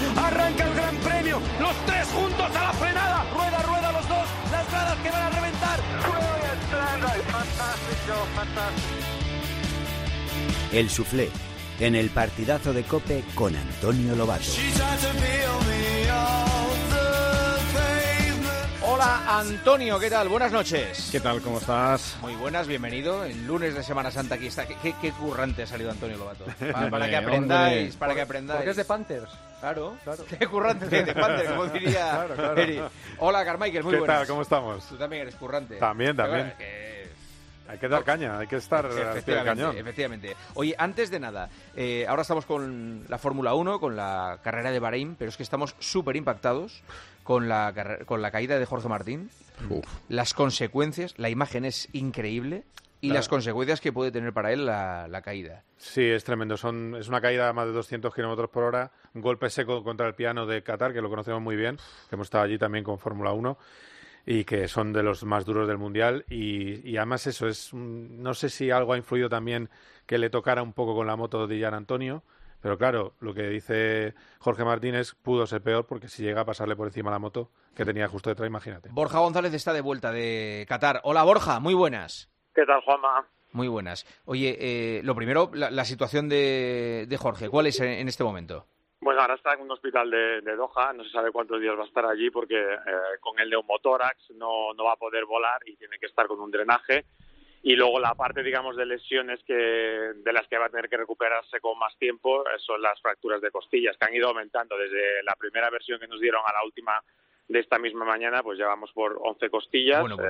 arranca el Gran Premio, los tres juntos a la frenada, rueda los dos, las gradas que van a reventar. El Soufflé, en el partidazo de COPE con Antonio Lobato. Hola Antonio, ¿qué tal? Buenas noches. ¿Qué tal? ¿Cómo estás? Muy buenas, bienvenido. El lunes de Semana Santa aquí está. ¿Qué currante ha salido Antonio Lobato? Para que aprendáis, para que aprendáis. Porque es de Panthers. Claro. Qué currante de Panthers, como diría Eri. Hola Carmichael, muy buenas. ¿Qué tal? ¿Cómo estamos? Tú también eres currante. También. Bueno, Hay que dar caña, hay que estar al pie del cañón. Efectivamente. Oye, antes de nada, ahora estamos con la Fórmula 1, con la carrera de Bahrein, pero es que estamos súper impactados con la caída de Jorge Martín. Uf. Las consecuencias, la imagen es increíble y las consecuencias que puede tener para él la caída. Sí, es tremendo. Es una caída a más de 200 kilómetros por hora, un golpe seco contra el piano de Qatar, que lo conocemos muy bien, que hemos estado allí también con Fórmula 1. Y que son de los más duros del Mundial y además eso no sé si algo ha influido también que le tocara un poco con la moto de Jan Antonio, pero claro, lo que dice Jorge Martínez pudo ser peor porque si llega a pasarle por encima la moto que tenía justo detrás, imagínate. Borja González está de vuelta de Qatar. Hola Borja, muy buenas. ¿Qué tal, Juanma? Muy buenas. Oye, lo primero, la situación de Jorge, ¿cuál es en este momento? Bueno, ahora está en un hospital de Doha, no se sabe cuántos días va a estar allí porque con el neumotórax no va a poder volar y tiene que estar con un drenaje. Y luego la parte, digamos, de lesiones de las que va a tener que recuperarse con más tiempo son las fracturas de costillas, que han ido aumentando desde la primera versión que nos dieron a la última de esta misma mañana, pues llevamos por 11 costillas. Bueno.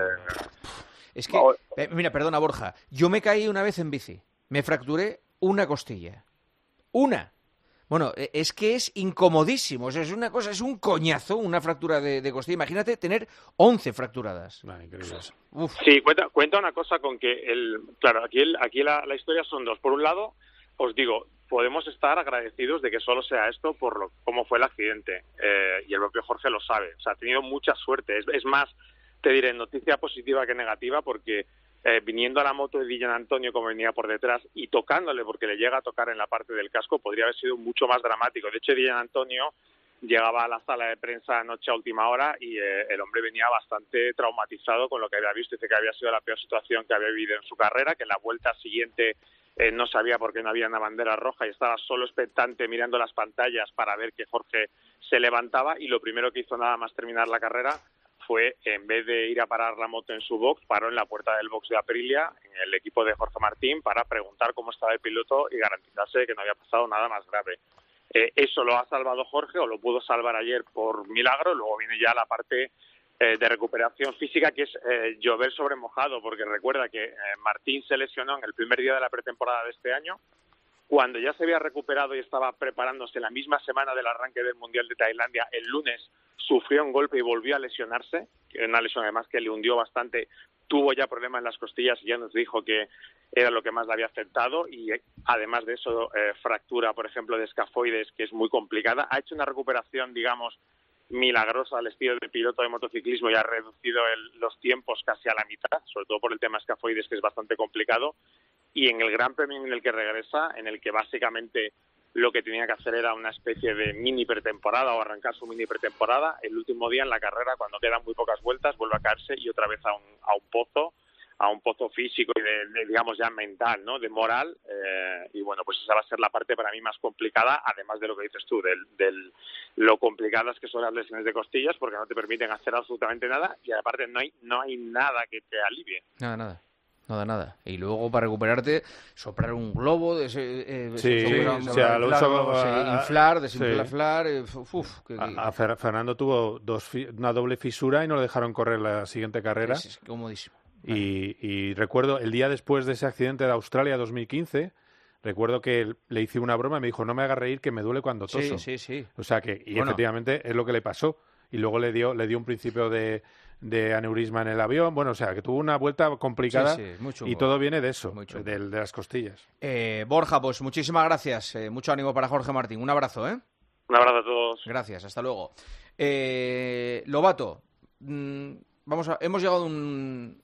Es que, mira, perdona Borja, yo me caí una vez en bici, me fracturé una costilla. ¡Una! Bueno, es que es incomodísimo, o sea, es una cosa, es un coñazo, una fractura de costilla. Imagínate tener 11 fracturadas. Increíble. Uf. Sí, cuenta una cosa con que, claro, aquí la historia son dos. Por un lado, os digo, podemos estar agradecidos de que solo sea esto por cómo fue el accidente. Y el propio Jorge lo sabe, o sea, ha tenido mucha suerte. Es más, te diré, noticia positiva que negativa, porque viniendo a la moto de Dylan Antonio como venía por detrás y tocándole porque le llega a tocar en la parte del casco, podría haber sido mucho más dramático. De hecho, Dylan Antonio llegaba a la sala de prensa anoche a última hora y el hombre venía bastante traumatizado con lo que había visto. Dice que había sido la peor situación que había vivido en su carrera, que en la vuelta siguiente no sabía por qué no había una bandera roja y estaba solo expectante mirando las pantallas para ver que Jorge se levantaba, y lo primero que hizo nada más terminar la carrera fue, en vez de ir a parar la moto en su box, paró en la puerta del box de Aprilia, en el equipo de Jorge Martín, para preguntar cómo estaba el piloto y garantizarse que no había pasado nada más grave. Eso lo ha salvado Jorge, o lo pudo salvar ayer por milagro. Luego viene ya la parte de recuperación física, que es llover sobre mojado, porque recuerda que Martín se lesionó en el primer día de la pretemporada de este año, cuando ya se había recuperado y estaba preparándose la misma semana del arranque del Mundial de Tailandia. El lunes sufrió un golpe y volvió a lesionarse, una lesión además que le hundió bastante. Tuvo ya problemas en las costillas y ya nos dijo que era lo que más le había afectado, y además de eso fractura, por ejemplo, de escafoides, que es muy complicada. Ha hecho una recuperación, digamos, milagrosa al estilo de piloto de motociclismo y ha reducido los tiempos casi a la mitad, sobre todo por el tema escafoides, que es bastante complicado. Y en el Gran Premio en el que regresa, en el que básicamente lo que tenía que hacer era una especie de mini pretemporada o arrancar su mini pretemporada, el último día en la carrera, cuando quedan muy pocas vueltas, vuelve a caerse y otra vez a un pozo físico y de digamos ya mental, ¿no? De moral, y bueno, pues esa va a ser la parte para mí más complicada, además de lo que dices tú, lo complicadas que son las lesiones de costillas, porque no te permiten hacer absolutamente nada, y aparte no hay nada que te alivie. Nada. Y luego, para recuperarte, soplar un globo, inflar, desinflar. A Fernando tuvo una doble fisura y no le dejaron correr la siguiente carrera. Es comodísimo. Y recuerdo, el día después de ese accidente de Australia 2015, recuerdo que le hice una broma y me dijo, no me hagas reír, que me duele cuando toso. Sí. O sea que, efectivamente, es lo que le pasó. Y luego le dio un principio de aneurisma en el avión. Bueno, o sea, que tuvo una vuelta complicada, y todo viene de eso, de las costillas. Borja, pues muchísimas gracias. Mucho ánimo para Jorge Martín. Un abrazo, ¿eh? Un abrazo a todos. Gracias, hasta luego. Lobato, hemos llegado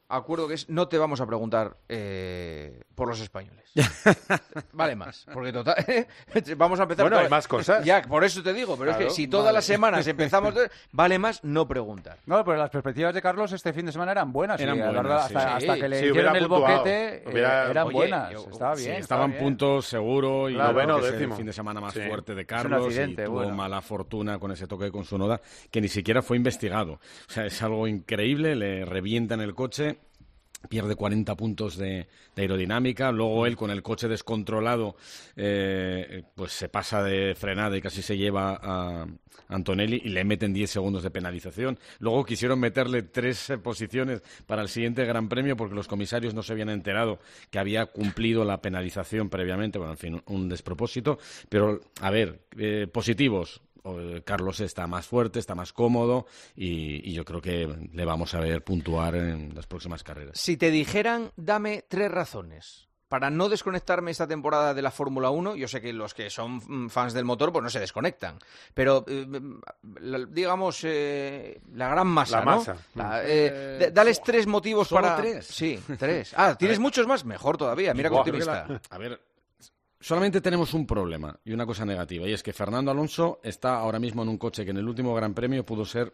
acuerdo que es no te vamos a preguntar por los españoles. Vale más, porque total vamos a empezar. Bueno, hay más cosas. Ya, por eso te digo, pero claro, es que si todas las semanas empezamos, vale más no preguntar. No, pero las perspectivas de Carlos este fin de semana eran buenas. Hasta que le hicieron el puntuado. boquete, eran buenas. Estaba bien. Estaban puntos seguro y claro, es el fin de semana más fuerte de Carlos y tuvo mala fortuna con ese toque con su Tsunoda que ni siquiera fue investigado. O sea, es algo increíble, le revientan el coche. Pierde 40 puntos de aerodinámica, luego él con el coche descontrolado pues se pasa de frenada y casi se lleva a Antonelli y le meten 10 segundos de penalización. Luego quisieron meterle 3 posiciones para el siguiente Gran Premio porque los comisarios no se habían enterado que había cumplido la penalización previamente. Bueno, en fin, un despropósito. Pero, a ver, positivos. Carlos está más fuerte, está más cómodo y yo creo que le vamos a ver puntuar en las próximas carreras. Si te dijeran, dame 3 razones para no desconectarme esta temporada de la Fórmula 1, yo sé que los que son fans del motor pues no se desconectan, pero digamos la gran masa, la masa. ¿no? Dales 3 motivos ¿Solo para... 3? Sí, 3. Ah, ¿tienes muchos más? Mejor todavía, mira qué optimista. A ver... Solamente tenemos un problema y una cosa negativa, y es que Fernando Alonso está ahora mismo en un coche que en el último Gran Premio pudo ser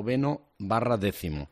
9/10.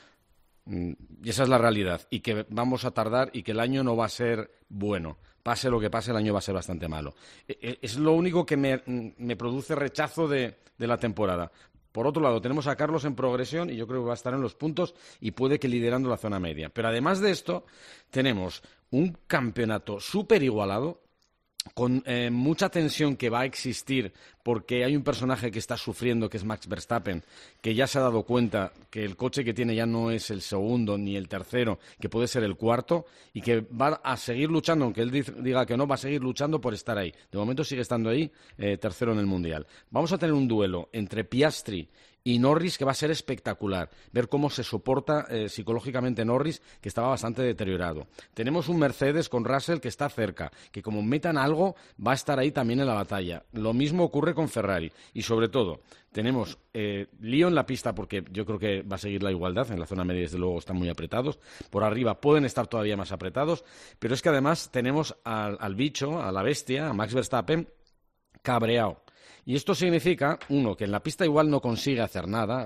Y esa es la realidad, y que vamos a tardar y que el año no va a ser bueno. Pase lo que pase, el año va a ser bastante malo. Es lo único que me produce rechazo de la temporada. Por otro lado, tenemos a Carlos en progresión y yo creo que va a estar en los puntos y puede que liderando la zona media. Pero además de esto, tenemos un campeonato súper igualado, con mucha tensión que va a existir porque hay un personaje que está sufriendo, que es Max Verstappen, que ya se ha dado cuenta que el coche que tiene ya no es el segundo ni el tercero, que puede ser el cuarto, y que va a seguir luchando, aunque él diga que no, va a seguir luchando por estar ahí. De momento sigue estando ahí, tercero en el Mundial. Vamos a tener un duelo entre Piastri y Norris que va a ser espectacular, ver cómo se soporta psicológicamente Norris, que estaba bastante deteriorado. Tenemos un Mercedes con Russell que está cerca, que como metan algo va a estar ahí también en la batalla. Lo mismo ocurre con Ferrari y sobre todo tenemos lío en la pista porque yo creo que va a seguir la igualdad, en la zona media desde luego están muy apretados, por arriba pueden estar todavía más apretados, pero es que además tenemos al bicho, a la bestia, a Max Verstappen cabreado. Y esto significa, uno, que en la pista igual no consigue hacer nada,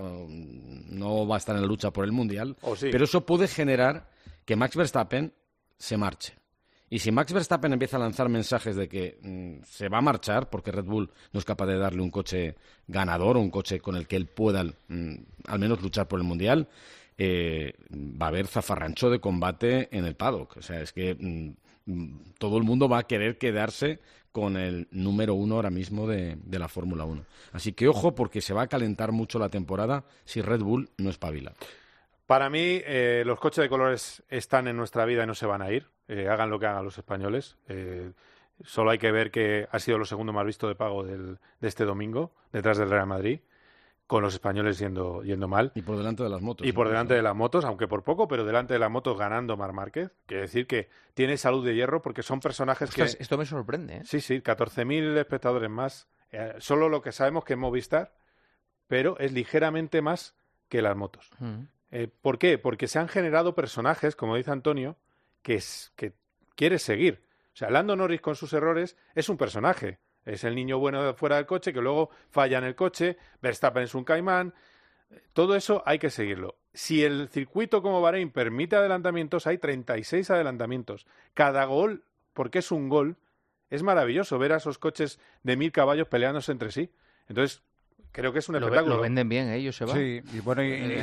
no va a estar en la lucha por el Mundial, sí. Pero eso puede generar que Max Verstappen se marche. Y si Max Verstappen empieza a lanzar mensajes de que se va a marchar, porque Red Bull no es capaz de darle un coche ganador o un coche con el que él pueda al menos luchar por el Mundial, va a haber zafarrancho de combate en el paddock. O sea, es que todo el mundo va a querer quedarse con el número 1 ahora mismo de la Fórmula 1. Así que ojo, porque se va a calentar mucho la temporada si Red Bull no espabila. Para mí, los coches de colores están en nuestra vida y no se van a ir. Hagan lo que hagan los españoles. Solo hay que ver que ha sido lo segundo más visto de pago de este domingo, detrás del Real Madrid, con los españoles yendo mal. Y por delante de las motos. Y por delante de las motos, aunque por poco, pero delante de las motos ganando Marc Márquez. Quiere decir que tiene salud de hierro porque son personajes que... Esto me sorprende, ¿eh? Sí, 14.000 espectadores más. Solo lo que sabemos que es Movistar, pero es ligeramente más que las motos. ¿Por qué? Porque se han generado personajes, como dice Antonio, que quiere seguir. O sea, Lando Norris con sus errores es un personaje. Es el niño bueno fuera del coche que luego falla en el coche. Verstappen es un caimán. Todo eso hay que seguirlo. Si el circuito como Bahrein permite adelantamientos, hay 36 adelantamientos. Cada gol, porque es un gol, es maravilloso ver a esos coches de 1.000 caballos peleándose entre sí. Entonces, creo que es un espectáculo. Lo venden bien, ellos se van. Sí, y bueno,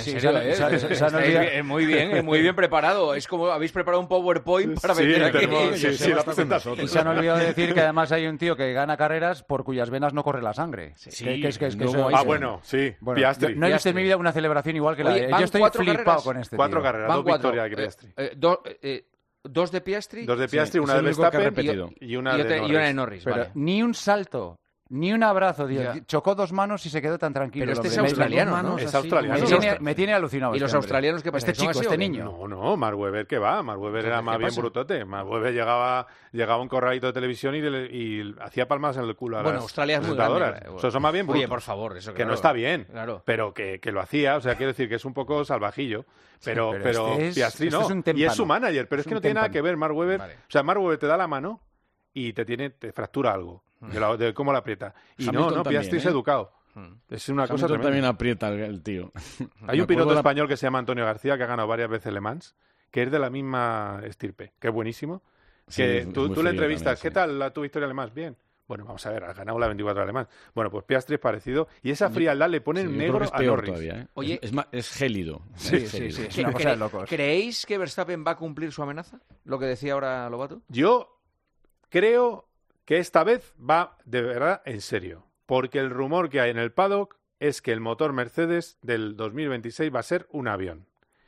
muy bien preparado. Es como habéis preparado un PowerPoint para vender aquí. La presentación. Y se han olvidado de decir que además hay un tío que gana carreras por cuyas venas no corre la sangre. Bueno, Piastri. No he visto en mi vida una celebración igual que la de... Yo estoy flipado con este 4 tío. carreras, 2 victorias de Piastri. 2 de Piastri. 2 de Piastri, una de Verstappen y una de Norris. Pero vale. ni un salto Ni un abrazo, chocó 2 manos y se quedó tan tranquilo. Pero este es australiano, ¿no? Es australiano. Me tiene alucinado. ¿Y los australianos qué pasa? Este chico, este niño. No, Mark Webber, ¿qué va? Mark Webber era más bien brutote. Mark Webber llegaba a un corralito de televisión y hacía palmas en el culo a las Australia es muy grande. Eso son más bien brutos. Oye, por favor, eso que no está bien, claro. pero que lo hacía. O sea, quiero decir que es un poco salvajillo. Pero Piastri no. Y es su manager. Pero es que no tiene nada que ver Mark Webber. Vale. O sea, Mark Webber te da la mano y te fractura algo de cómo la aprieta. Y Hamilton Piastri es educado. Es una cosa tremenda. También aprieta el tío. Hay un piloto español que se llama Antonio García, que ha ganado varias veces Le Mans, que es de la misma estirpe, que es buenísimo. Que tú le entrevistas, ¿qué tal tu victoria en Le Mans? Bien. Bueno, vamos a ver, has ganado la 24 de Le Mans. Bueno, pues Piastri es parecido. Y esa frialdad le pone en negro a Norris. Todavía, ¿eh? Oye, es gélido. Sí. Es una cosa de locos. ¿Creéis que Verstappen va a cumplir su amenaza? Lo que decía ahora Lobato. Yo creo que esta vez va de verdad en serio. Porque el rumor que hay en el paddock es que el motor Mercedes del 2026 va a ser un avión.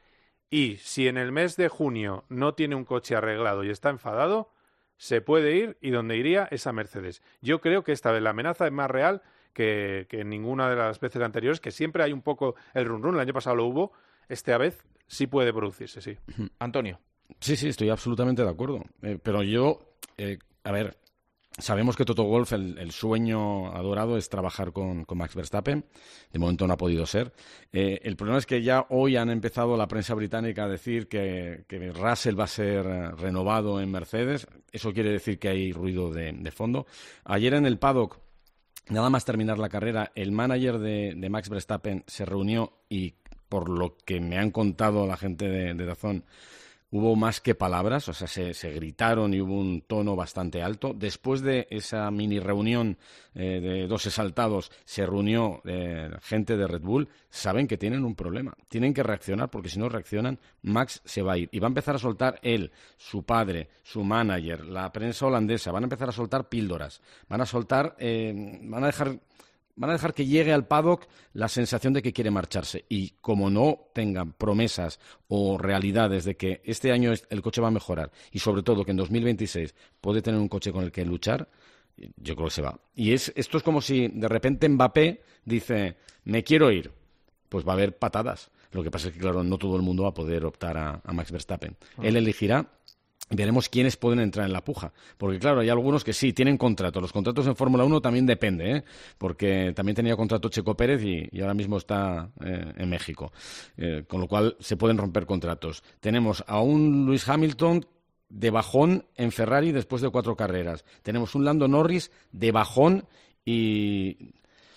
Y si en el mes de junio no tiene un coche arreglado y está enfadado, se puede ir y donde iría es a Mercedes. Yo creo que esta vez la amenaza es más real que en ninguna de las veces anteriores, que siempre hay un poco el run-run. El año pasado lo hubo. Esta vez sí puede producirse, sí. Antonio. Sí, estoy absolutamente de acuerdo. Pero yo, a ver, sabemos que Toto Wolff, el sueño adorado es trabajar con Max Verstappen. De momento no ha podido ser. El problema es que ya hoy han empezado la prensa británica a decir que Russell va a ser renovado en Mercedes. Eso quiere decir que hay ruido de fondo. Ayer en el paddock, nada más terminar la carrera, el manager de Max Verstappen se reunió y, por lo que me han contado la gente de DAZN, hubo más que palabras, o sea, se gritaron y hubo un tono bastante alto. Después de esa mini reunión de 2 exaltados, se reunió gente de Red Bull. Saben que tienen un problema, tienen que reaccionar, porque si no reaccionan, Max se va a ir. Y va a empezar a soltar él, su padre, su manager, la prensa holandesa, van a empezar a soltar píldoras, van a dejar que llegue al paddock la sensación de que quiere marcharse. Y como no tengan promesas o realidades de que este año el coche va a mejorar y sobre todo que en 2026 puede tener un coche con el que luchar, yo creo que se va. Y esto es como si de repente Mbappé dice, me quiero ir. Pues va a haber patadas. Lo que pasa es que, claro, no todo el mundo va a poder optar a Max Verstappen. Él elegirá. Veremos quiénes pueden entrar en la puja. Porque, claro, hay algunos que sí, tienen contrato. Los contratos en Fórmula 1 también depende, ¿eh? Porque también tenía contrato Checo Pérez y ahora mismo está en México. Con lo cual se pueden romper contratos. Tenemos a un Lewis Hamilton de bajón en Ferrari después de 4 carreras. Tenemos un Lando Norris de bajón y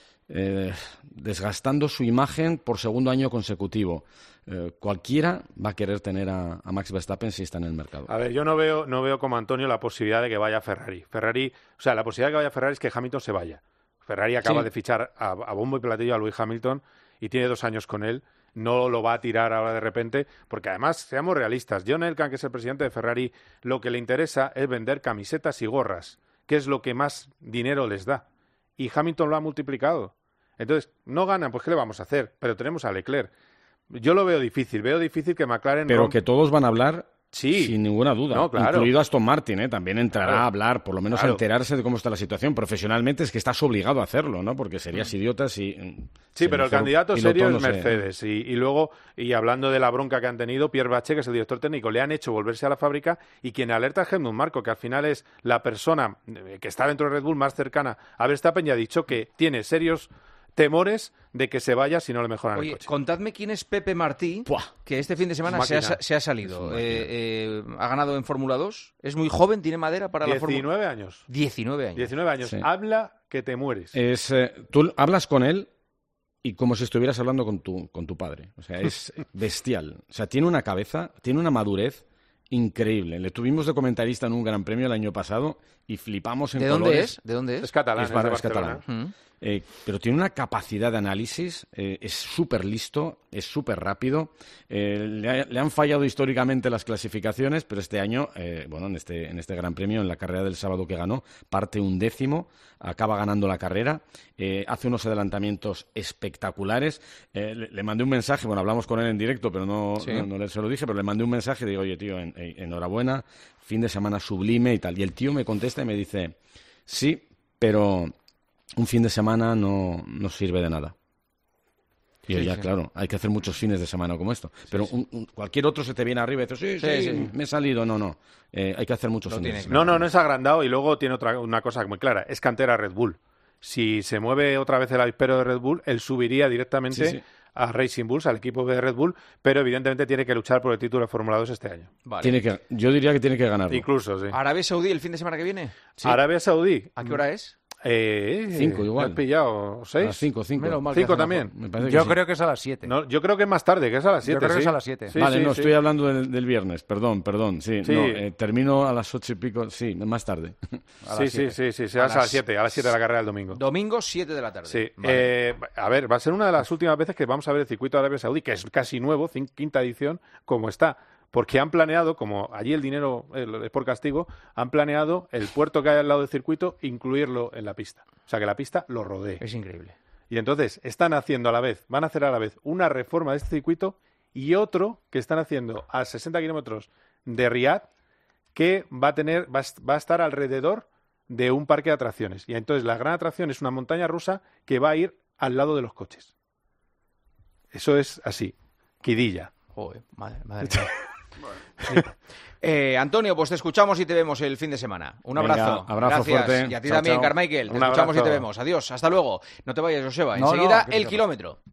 desgastando su imagen por segundo año consecutivo. Cualquiera va a querer tener a Max Verstappen si está en el mercado. A ver, yo no veo como Antonio la posibilidad de que vaya a Ferrari. O sea, la posibilidad de que vaya a Ferrari es que Hamilton se vaya. Ferrari acaba de fichar a bombo y platillo a Lewis Hamilton y tiene 2 años con él. No lo va a tirar ahora de repente, porque además, seamos realistas, John Elkann, que es el presidente de Ferrari, lo que le interesa es vender camisetas y gorras, que es lo que más dinero les da. Y Hamilton lo ha multiplicado. Entonces, no ganan, pues ¿qué le vamos a hacer? Pero tenemos a Leclerc. Yo lo veo difícil que McLaren... Pero que todos van a hablar, sí, sin ninguna duda, no, claro, incluido Aston Martin, también entrará a hablar, por lo menos a enterarse de cómo está la situación. Profesionalmente es que estás obligado a hacerlo, ¿no? Porque serías idiota si... Sí, pero el candidato serio es Mercedes. Y luego, y hablando de la bronca que han tenido, Pierre Bache, que es el director técnico, le han hecho volverse a la fábrica, y quien alerta es Helmut Marko, que al final es la persona que está dentro de Red Bull más cercana a Verstappen, y ha dicho que tiene serios temores de que se vaya si no le mejoran el coche. Contadme quién es Pepe Martí, que este fin de semana se ha salido. Ha ganado en Fórmula 2. Es muy joven, tiene madera para la Fórmula 19 años. 19 años. 19 años. Sí. Habla que te mueres. Tú hablas con él y como si estuvieras hablando con tu padre. O sea, es bestial. O sea, tiene una cabeza, tiene una madurez increíble. Le tuvimos de comentarista en un Gran Premio el año pasado y flipamos en colores. ¿De dónde es? Es catalán. Es catalán. Pero tiene una capacidad de análisis, es súper listo, es súper rápido. Le han fallado históricamente las clasificaciones, pero este año, en este Gran Premio, en la carrera del sábado que ganó, parte 11º, acaba ganando la carrera, hace unos adelantamientos espectaculares. Le mandé un mensaje, hablamos con él en directo, pero no se lo dije, pero le mandé un mensaje y digo, oye, tío, enhorabuena, fin de semana sublime y tal. Y el tío me contesta y me dice, sí, pero un fin de semana no sirve de nada. Y Sí, ya, sí. claro, hay que hacer muchos fines de semana como esto. Pero cualquier otro se te viene arriba y dices, sí, me he salido. No. Hay que hacer muchos fines de semana. No es agrandado. Y luego tiene una cosa muy clara. Es cantera Red Bull. Si se mueve otra vez el avispero de Red Bull, él subiría directamente a Racing Bulls, al equipo de Red Bull, pero evidentemente tiene que luchar por el título de Fórmula 2 este año. Vale. Yo diría que tiene que ganarlo. Incluso, sí. ¿Arabia Saudí el fin de semana que viene? Sí. Arabia Saudí. ¿A qué hora es? 5 igual. ¿Me has pillado? 6. 5. Menos mal que 5 hace también. Me parece Yo sí. creo que es a las 7. No, yo creo que es más tarde, que es a las 7. Yo creo que es a las 7. Sí, Vale, sí, no, sí. estoy hablando del viernes. Perdón. Sí. Sí. No, termino a las 8 y pico. Sí, más tarde. Sí, será a las 7. A las 7 de la carrera del domingo. Domingo, 7 de la tarde. Sí. Vale. A ver, va a ser una de las últimas veces que vamos a ver el circuito de Arabia Saudí, que es casi nuevo, quinta edición, como está. Porque han planeado, como allí el dinero es por castigo, han planeado el puerto que hay al lado del circuito, incluirlo en la pista. O sea, que la pista lo rodee. Es increíble. Y entonces van a hacer a la vez una reforma de este circuito y otro que están haciendo a 60 kilómetros de Riad, que va a estar alrededor de un parque de atracciones. Y entonces la gran atracción es una montaña rusa que va a ir al lado de los coches. Eso es así. Quidilla. Joder, madre mía. Antonio, pues te escuchamos y te vemos el fin de semana. Un abrazo. Venga, abrazo Gracias. fuerte. Y a ti Chao, también, chao. Carmichael. Te Un escuchamos y abrazo. te vemos. Adiós. Hasta luego. No te vayas, Joseba. No, Enseguida, que el te- kilómetro.